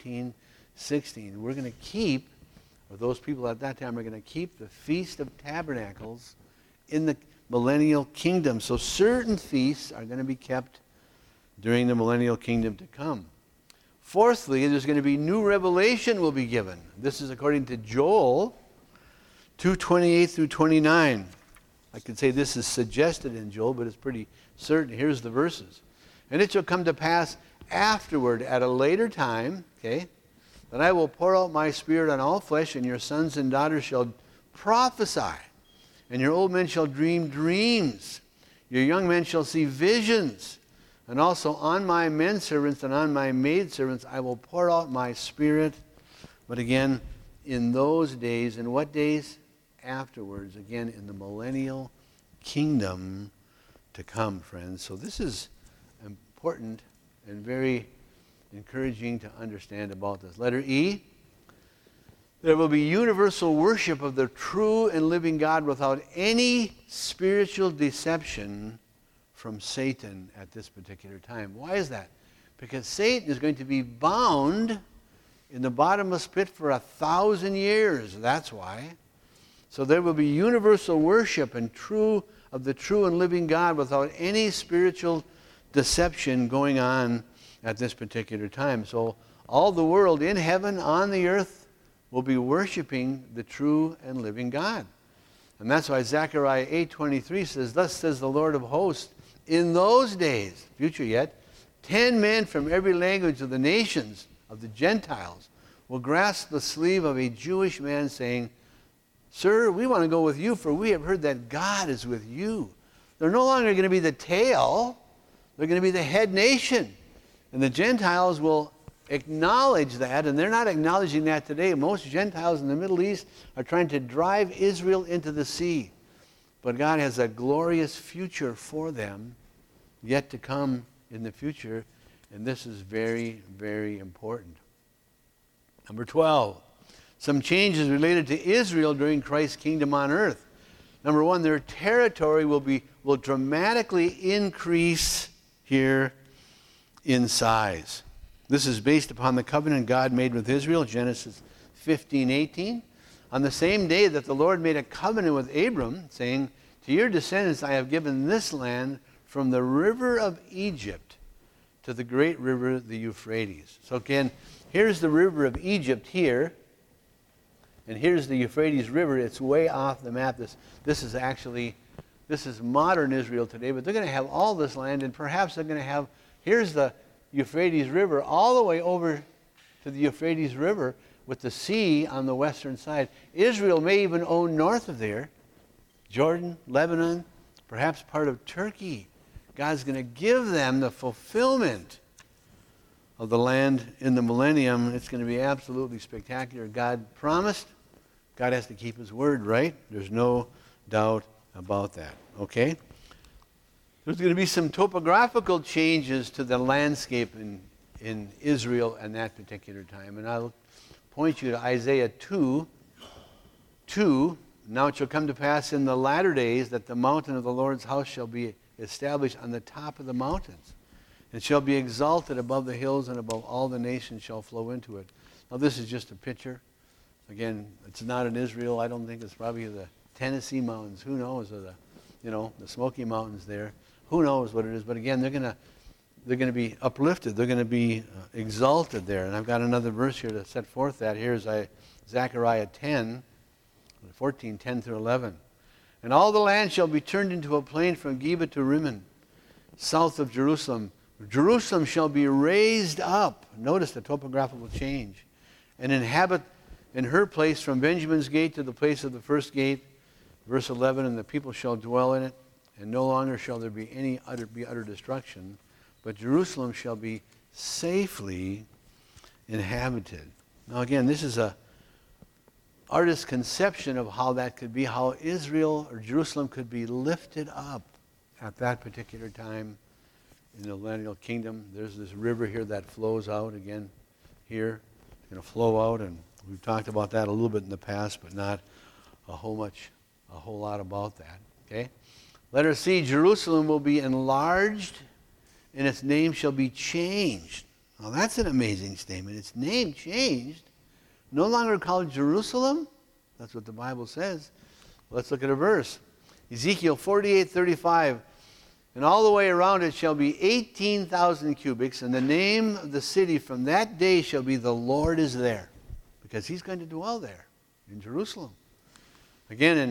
14:16. We're going to keep, or those people at that time are going to keep, the Feast of Tabernacles in the millennial kingdom. So certain feasts are going to be kept during the millennial kingdom to come. Fourthly, there's going to be new revelation will be given. This is according to Joel 2:28 through 29. I could say this is suggested in Joel, but it's pretty certain. Here's the verses. And it shall come to pass afterward, at a later time, okay, that I will pour out my spirit on all flesh, and your sons and daughters shall prophesy, and your old men shall dream dreams. Your young men shall see visions. And also on my men servants and on my maid servants I will pour out my spirit. But again, in those days, in what days? Afterwards, again, in the millennial kingdom to come, friends. So this is important and very encouraging to understand about this. Letter E, there will be universal worship of the true and living God without any spiritual deception from Satan at this particular time. Why is that? Because Satan is going to be bound in the bottomless pit for 1,000 years. That's why. So there will be universal worship of the true and living God without any spiritual deception going on at this particular time. So all the world in heaven, on the earth, will be worshiping the true and living God. And that's why Zechariah 8:23 says, thus says the Lord of hosts, in those days, future yet, 10 men from every language of the nations of the Gentiles will grasp the sleeve of a Jewish man, saying, Sir, we want to go with you, for we have heard that God is with you. They're no longer going to be the tail. They're going to be the head nation. And the Gentiles will acknowledge that, and they're not acknowledging that today. Most Gentiles in the Middle East are trying to drive Israel into the sea. But God has a glorious future for them yet to come in the future, and this is very, very important. Number 12, some changes related to Israel during Christ's kingdom on earth. Number 1, their territory will dramatically increase here in size. This is based upon the covenant God made with Israel, Genesis 15:18. On the same day that the Lord made a covenant with Abram, saying, to your descendants I have given this land from the river of Egypt to the great river, the Euphrates. So again, here's the river of Egypt here, and here's the Euphrates River. It's way off the map. This is modern Israel today, but they're going to have all this land, and perhaps they're going to have, here's the Euphrates River all the way over to the Euphrates River with the sea on the western side. Israel may even own north of there, Jordan, Lebanon, perhaps part of Turkey. God's going to give them the fulfillment of the land in the millennium. It's going to be absolutely spectacular. God promised. God has to keep his word, right? There's no doubt about that. Okay? There's going to be some topographical changes to the landscape in Israel at that particular time. And I'll point you to Isaiah 2:2. Now it shall come to pass in the latter days that the mountain of the Lord's house shall be established on the top of the mountains. It shall be exalted above the hills, and above all the nations shall flow into it. Now this is just a picture. Again, it's not in Israel. I don't think it's probably the Tennessee mountains. Who knows? Or the Smoky Mountains there. Who knows what it is? But again, they're going to be uplifted. They're going to be exalted there. And I've got another verse here to set forth that. Here's Zechariah 10:14, 10 through 11. And all the land shall be turned into a plain from Geba to Rimmon, south of Jerusalem. Jerusalem shall be raised up. Notice the topographical change. And inhabit in her place from Benjamin's gate to the place of the first gate. Verse 11, and the people shall dwell in it, and no longer shall there be utter destruction, but Jerusalem shall be safely inhabited. Now again, this is a artist's conception of how that could be, how Israel or Jerusalem could be lifted up at that particular time in the millennial kingdom. There's this river here that flows out again here. It's going to flow out, and we've talked about that a little bit in the past, but not a whole lot about that. Okay? Letter C, Jerusalem will be enlarged, and its name shall be changed. Now that's an amazing statement. Its name changed. No longer called Jerusalem. That's what the Bible says. Let's look at a verse. Ezekiel 48:35. And all the way around it shall be 18,000 cubits, and the name of the city from that day shall be the Lord is there. Because he's going to dwell there in Jerusalem. Again, in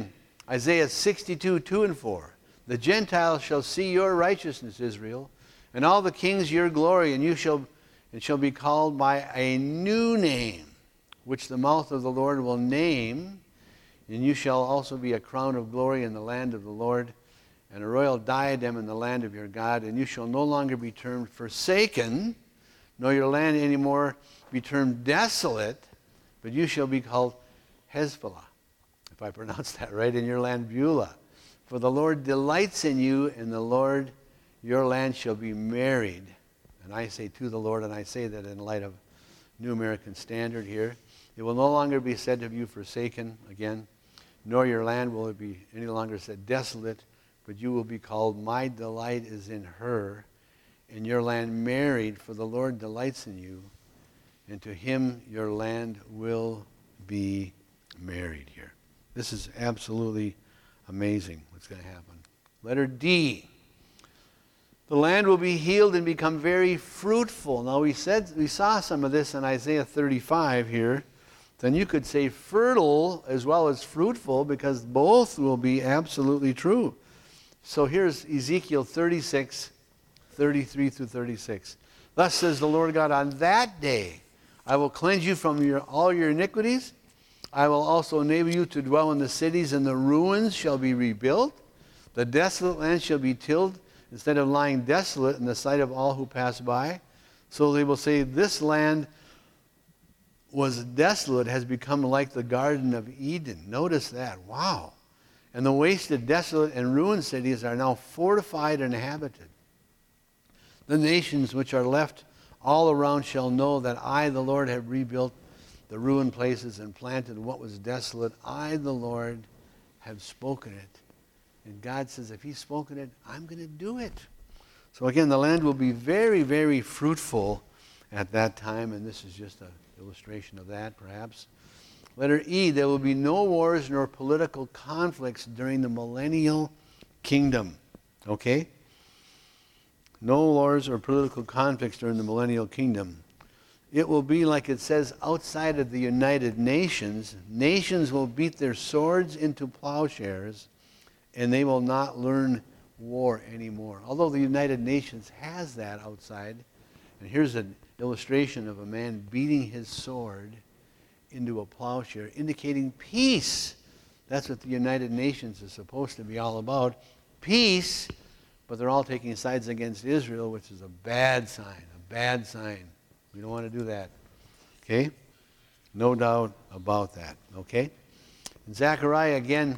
Isaiah 62, 2 and 4. The Gentiles shall see your righteousness, Israel, and all the kings your glory, and shall be called by a new name, which the mouth of the Lord will name. And you shall also be a crown of glory in the land of the Lord, and a royal diadem in the land of your God. And you shall no longer be termed forsaken, nor your land anymore be termed desolate, but you shall be called Hezbollah, if I pronounce that right, in your land Beulah. For the Lord delights in you, and the Lord, your land, shall be married. And I say to the Lord, and I say that in light of New American Standard here, it will no longer be said of you forsaken again, nor your land will it be any longer said desolate, but you will be called, my delight is in her, and your land married, for the Lord delights in you, and to him your land will be married here. This is absolutely amazing what's going to happen. Letter D. The land will be healed and become very fruitful. Now we saw some of this in Isaiah 35 here. Then you could say fertile as well as fruitful, because both will be absolutely true. So here's Ezekiel 36, 33 through 36. Thus says the Lord God, on that day I will cleanse you from all your iniquities. I will also enable you to dwell in the cities, and the ruins shall be rebuilt. The desolate land shall be tilled instead of lying desolate in the sight of all who pass by. So they will say, this land was desolate, has become like the Garden of Eden. Notice that. Wow. And the wasted, desolate, and ruined cities are now fortified and inhabited. The nations which are left all around shall know that I, the Lord, have rebuilt the ruined places and planted what was desolate. I, the Lord, have spoken it. And God says, if he's spoken it, I'm going to do it. So again, the land will be very, very fruitful at that time, and this is just an illustration of that, perhaps. Letter E, there will be no wars nor political conflicts during the millennial kingdom. Okay? No wars or political conflicts during the millennial kingdom. It will be like it says outside of the United Nations. Nations will beat their swords into plowshares, and they will not learn war anymore. Although the United Nations has that outside. And here's an illustration of a man beating his sword into a plowshare, indicating peace. That's what the United Nations is supposed to be all about. Peace, but they're all taking sides against Israel, which is a bad sign, a bad sign. We don't want to do that. Okay? No doubt about that. Okay? In Zechariah again,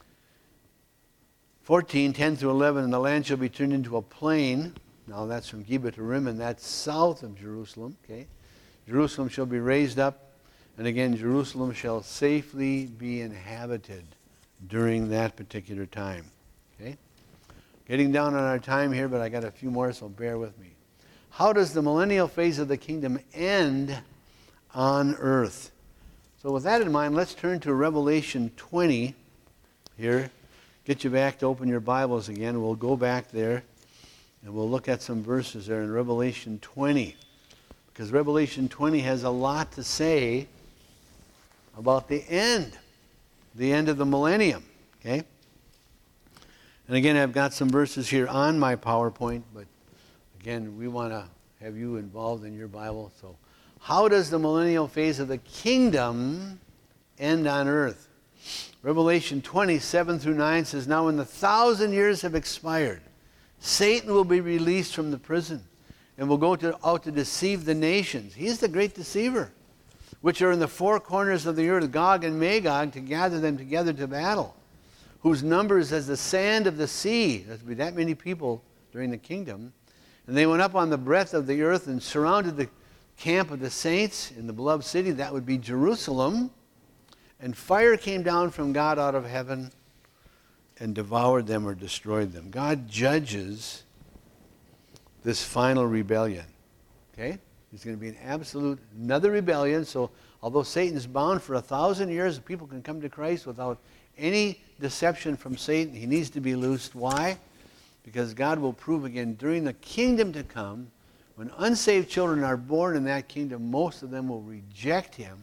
14, 10 through 11, and the land shall be turned into a plain. Now that's from Geba to Rimmon. That's south of Jerusalem. Okay? Jerusalem shall be raised up, and again Jerusalem shall safely be inhabited during that particular time. Okay? Getting down on our time here, but I got a few more, so bear with me. How does the millennial phase of the kingdom end on earth? So with that in mind, let's turn to Revelation 20 here. Get you back to open your Bibles again. We'll go back there and we'll look at some verses there in Revelation 20. Because Revelation 20 has a lot to say about the end of the millennium. Okay? And again, I've got some verses here on my PowerPoint, but again, we want to have you involved in your Bible. So, how does the millennial phase of the kingdom end on earth? Revelation 27 through 9 says, now when the 1,000 years have expired, Satan will be released from the prison and will go out to deceive the nations. He is the great deceiver, which are in the four corners of the earth, Gog and Magog, to gather them together to battle, whose number is as the sand of the sea. There's be that many people during the kingdom. And they went up on the breadth of the earth and surrounded the camp of the saints in the beloved city. That would be Jerusalem. And fire came down from God out of heaven and devoured them or destroyed them. God judges this final rebellion. Okay? There's going to be an absolute, another rebellion. So although Satan is bound for 1,000 years, people can come to Christ without any deception from Satan. He needs to be loosed. Why? Because God will prove again during the kingdom to come, when unsaved children are born in that kingdom, most of them will reject him.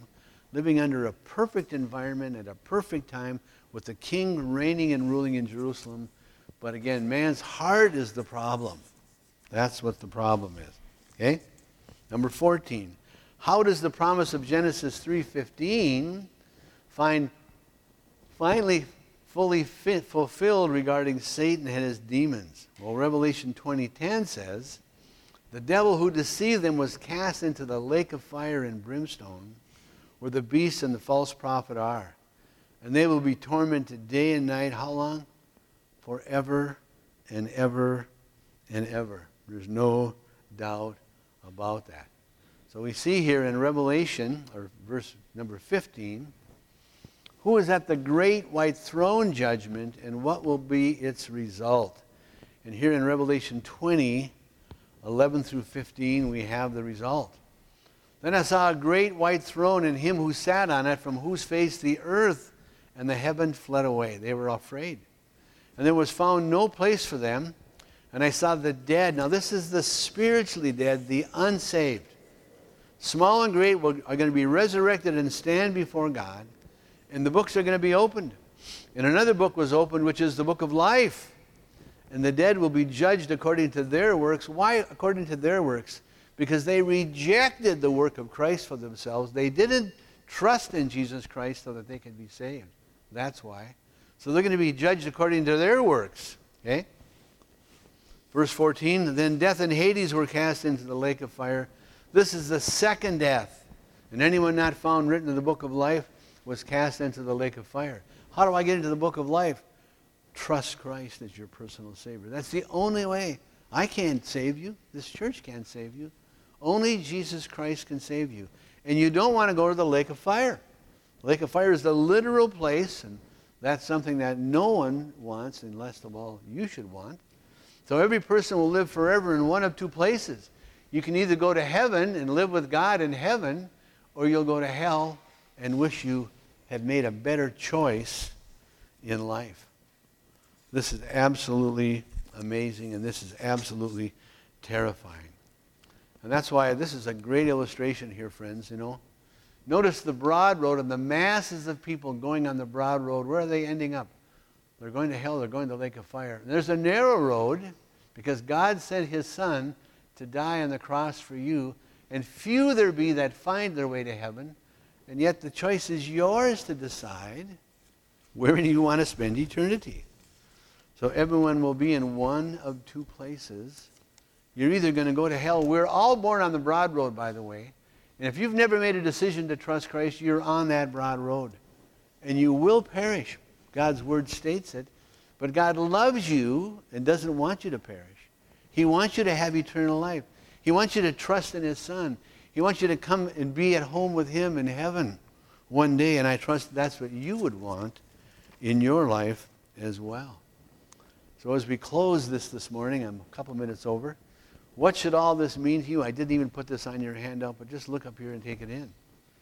living under a perfect environment at a perfect time with the king reigning and ruling in Jerusalem. But again, man's heart is the problem. That's what the problem is. Okay? Number 14. How does the promise of Genesis 3:15 finally fully fulfilled regarding Satan and his demons? Well, Revelation 20:10 says, the devil who deceived them was cast into the lake of fire and brimstone, where the beast and the false prophet are. And they will be tormented day and night. How long? Forever and ever and ever. There's no doubt about that. So we see here in Revelation, or verse number 15, who is at the great white throne judgment and what will be its result. And here in Revelation 20, 11 through 15, we have the result. Then I saw a great white throne and him who sat on it, from whose face the earth and the heaven fled away. They were afraid. And there was found no place for them. And I saw the dead. Now this is the spiritually dead, the unsaved. Small and great are going to be resurrected and stand before God. And the books are going to be opened. And another book was opened, which is the book of life. And the dead will be judged according to their works. Why according to their works? Because they rejected the work of Christ for themselves. They didn't trust in Jesus Christ so that they could be saved. That's why. So they're going to be judged according to their works. Okay? Verse 14, then death and Hades were cast into the lake of fire. This is the second death. And anyone not found written in the book of life was cast into the lake of fire. How do I get into the book of life? Trust Christ as your personal Savior. That's the only way. I can't save you. This church can't save you. Only Jesus Christ can save you. And you don't want to go to the lake of fire. The lake of fire is the literal place, and that's something that no one wants, and least of all you should want. So every person will live forever in one of two places. You can either go to heaven and live with God in heaven, or you'll go to hell and wish you had made a better choice in life. This is absolutely amazing, and this is absolutely terrifying. And that's why this is a great illustration here, friends, you know. Notice the broad road and the masses of people going on the broad road. Where are they ending up? They're going to hell. They're going to the lake of fire. And there's a narrow road because God sent his Son to die on the cross for you. And few there be that find their way to heaven. And yet the choice is yours to decide where you want to spend eternity. So everyone will be in one of two places. You're either going to go to hell. We're all born on the broad road, by the way. And if you've never made a decision to trust Christ, you're on that broad road. And you will perish. God's word states it. But God loves you and doesn't want you to perish. He wants you to have eternal life. He wants you to trust in his Son. He wants you to come and be at home with him in heaven one day. And I trust that's what you would want in your life as well. So as we close this morning, I'm a couple minutes over. What should all this mean to you? I didn't even put this on your handout, but just look up here and take it in.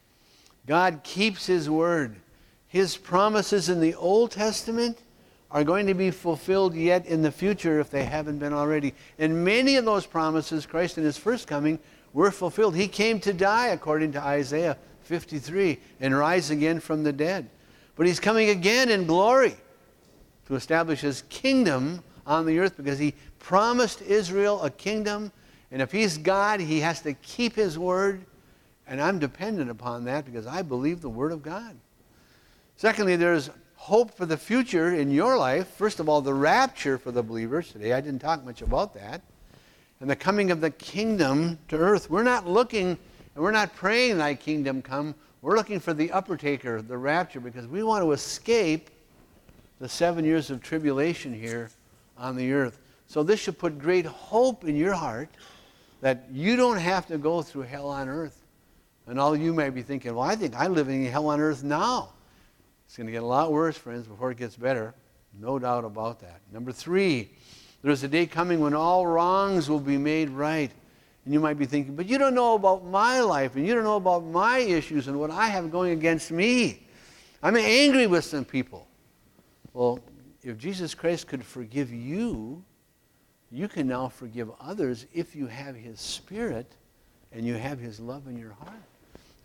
God keeps his word. His promises in the Old Testament are going to be fulfilled yet in the future if they haven't been already. And many of those promises, Christ in his first coming, were fulfilled. He came to die, according to Isaiah 53, and rise again from the dead. But he's coming again in glory to establish his kingdom on the earth because he promised Israel a kingdom. And if he's God, he has to keep his word. And I'm dependent upon that because I believe the word of God. Secondly, there's hope for the future in your life. First of all, the rapture for the believers today. I didn't talk much about that. And the coming of the kingdom to earth. We're not looking and we're not praying thy kingdom come. We're looking for the uppertaker, the rapture, because we want to escape the 7 years of tribulation here on the earth. So this should put great hope in your heart that you don't have to go through hell on earth. And all you may be thinking, well, I think I'm living in hell on earth now. It's going to get a lot worse, friends, before it gets better. No doubt about that. Number 3, there's a day coming when all wrongs will be made right. And you might be thinking, but you don't know about my life, and you don't know about my issues and what I have going against me. I'm angry with some people. Well, if Jesus Christ could forgive you, you can now forgive others if you have his Spirit and you have his love in your heart.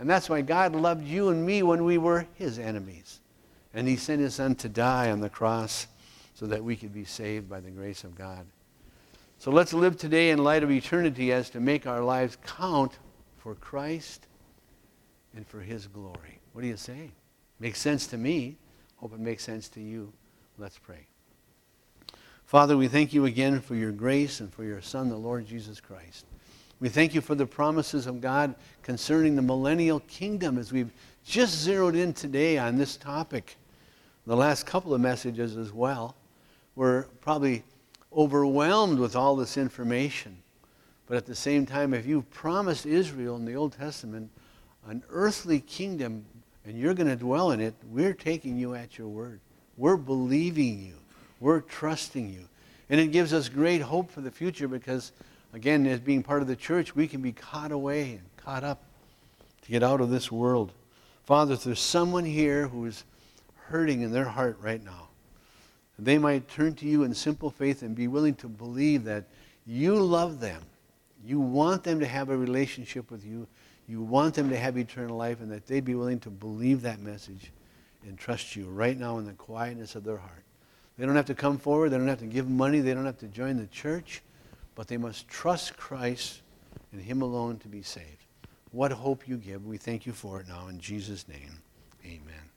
And that's why God loved you and me when we were his enemies. And he sent his son to die on the cross so that we could be saved by the grace of God. So let's live today in light of eternity as to make our lives count for Christ and for his glory. What do you say? Makes sense to me. Hope it makes sense to you. Let's pray. Father, we thank you again for your grace and for your Son, the Lord Jesus Christ. We thank you for the promises of God concerning the millennial kingdom as we've just zeroed in today on this topic. The last couple of messages as well. We're probably overwhelmed with all this information. But at the same time, if you've promised Israel in the Old Testament an earthly kingdom and you're going to dwell in it, we're taking you at your word. We're believing you. We're trusting you. And it gives us great hope for the future because, again, as being part of the church, we can be caught away and caught up to get out of this world. Father, if there's someone here who is hurting in their heart right now, they might turn to you in simple faith and be willing to believe that you love them. You want them to have a relationship with you. You want them to have eternal life, and that they'd be willing to believe that message and trust you right now in the quietness of their heart. They don't have to come forward. They don't have to give money. They don't have to join the church. But they must trust Christ and him alone to be saved. What hope you give. We thank you for it now in Jesus' name. Amen.